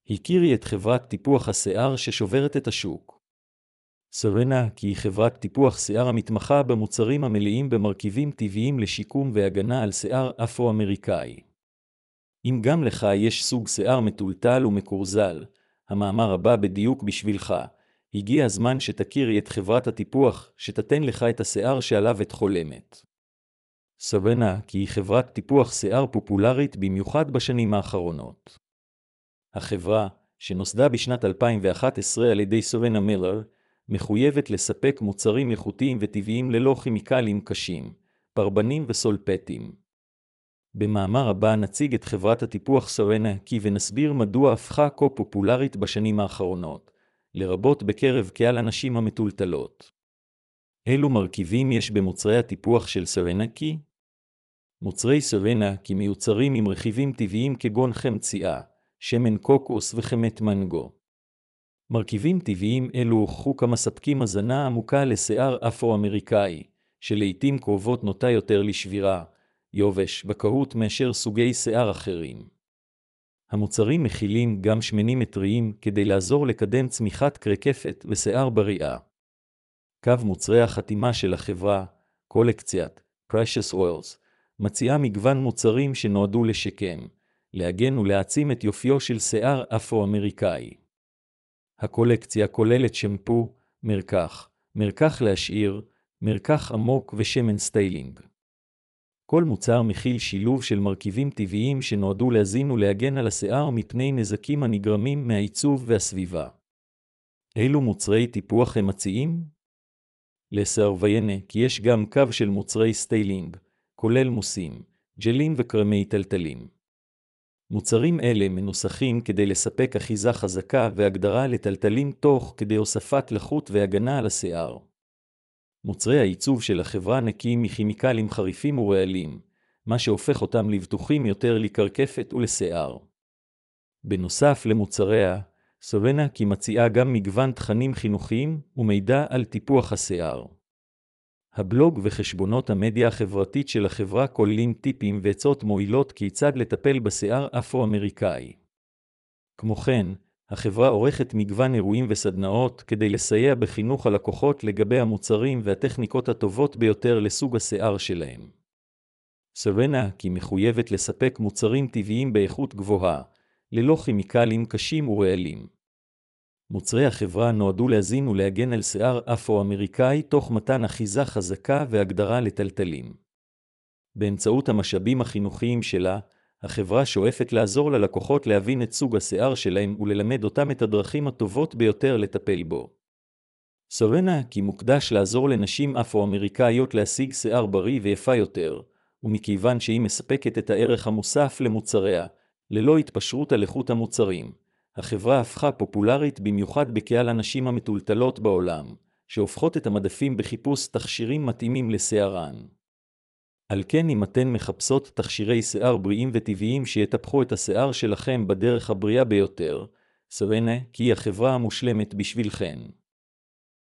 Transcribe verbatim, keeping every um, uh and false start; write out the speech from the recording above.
הכירי את חברת טיפוח השיער ששוברת את השוק. סרנה כי היא חברת טיפוח שיער המתמחה במוצרים המלאים במרכיבים טבעיים לשיקום והגנה על שיער אפרו-אמריקאי. אם גם לך יש סוג שיער מטולטל ומקורזל, המאמר הבא בדיוק בשבילך. הגיע הזמן שתכירי את חברת הטיפוח שתתן לך את השיער שעליו את חולמת. סרנה כי היא חברת טיפוח שיער פופולרית במיוחד בשנים האחרונות. החברה, שנוסדה בשנת אלפיים ואחת עשרה על ידי סרנה מילר, מחויבת לספק מוצרים איכותיים וטבעיים ללא כימיקלים קשים, פרבנים וסולפטים. במאמר הבא נציג את חברת הטיפוח סרנה כי ונסביר מדוע הפכה כה פופולרית בשנים האחרונות, לרבות בקרב קהל הנשים המטולטלות. אילו מרכיבים יש במוצרי הטיפוח של סרנה כי? מוצרי סרנה כי מיוצרים עם רכיבים טבעיים כגון חמציה, שמן קוקוס וחמת מנגו. מרכיבים טבעיים אלו הוכחו כמספקים הזנה עמוקה לשיער אפרו-אמריקאי, שלעיתים קרובות נוטה יותר לשבירה, יובש, בקהות מאשר סוגי שיער אחרים. המוצרים מכילים גם שמנים טריים כדי לעזור לקדם צמיחת קרקפת ושיער בריאה. קו מוצרי החתימה של החברה, קולקציית Precious Oils, מציעה מגוון מוצרים שנועדו לשקם, להגן ולהעצים את יופיו של שיער אפרו-אמריקאי. הקולקציה כוללת שמפו, מרקח, מרקח להשאיר, מרקח עמוק ושמן סטיילינג. כל מוצר מכיל שילוב של מרכיבים טבעיים שנועדו להזין ולהגן על השיער מפני נזקים הנגרמים מהעיצוב והסביבה. אילו מוצרי טיפוח הם מציעים? לסר ויינה כי יש גם קו של מוצרי סטיילינג, כולל מוסים, ג'לים וקרמי טלטלים. מוצרים אלה מנוסחים כדי לספק אחיזה חזקה והגדרה לטלטלים תוך כדי הוספת לחות והגנה על השיער. מוצרי העיצוב של החברה נקיים מכימיקלים חריפים ורעלים, מה שהופך אותם לבטוחים יותר לקרקפת ולשיער. בנוסף למוצריה, סרנה כי מציעה גם מגוון תכנים חינוכיים ומידע על טיפוח השיער. הבלוג וחשבונות המדיה החברתית של החברה כוללים טיפים ועצות מועילות כיצד לטפל בשיער אפרו-אמריקאי. כמו כן, החברה עורכת מגוון אירועים וסדנאות כדי לסייע בחינוך הלקוחות לגבי המוצרים והטכניקות הטובות ביותר לסוג השיער שלהם. סרנה כי מחויבת לספק מוצרים טבעיים באיכות גבוהה, ללא כימיקלים קשים ורעלים. מוצרי החברה נועדו להזין ולהגן על שיער אפרו-אמריקאי תוך מתן אחיזה חזקה והגדרה לטלטלים. באמצעות המשאבים החינוכיים שלה, החברה שואפת לעזור ללקוחות להבין את סוג השיער שלהם וללמד אותם את הדרכים הטובות ביותר לטפל בו. סרנה כי מוקדש לעזור לנשים אפרו-אמריקאיות להשיג שיער בריא ויפה יותר, ומכיוון שהיא מספקת את הערך המוסף למוצריה, ללא התפשרות על איכות המוצרים. החברה הפכה פופולרית במיוחד בקהל הנשים המטולטלות בעולם, שהופכות את המדפים בחיפוש תכשירים מתאימים לשיערן. על כן אם אתן מחפשות תכשירי שיער בריאים וטבעיים שיטפחו את השיער שלכם בדרך הבריאה ביותר, סרנה כי היא החברה המושלמת בשבילכן.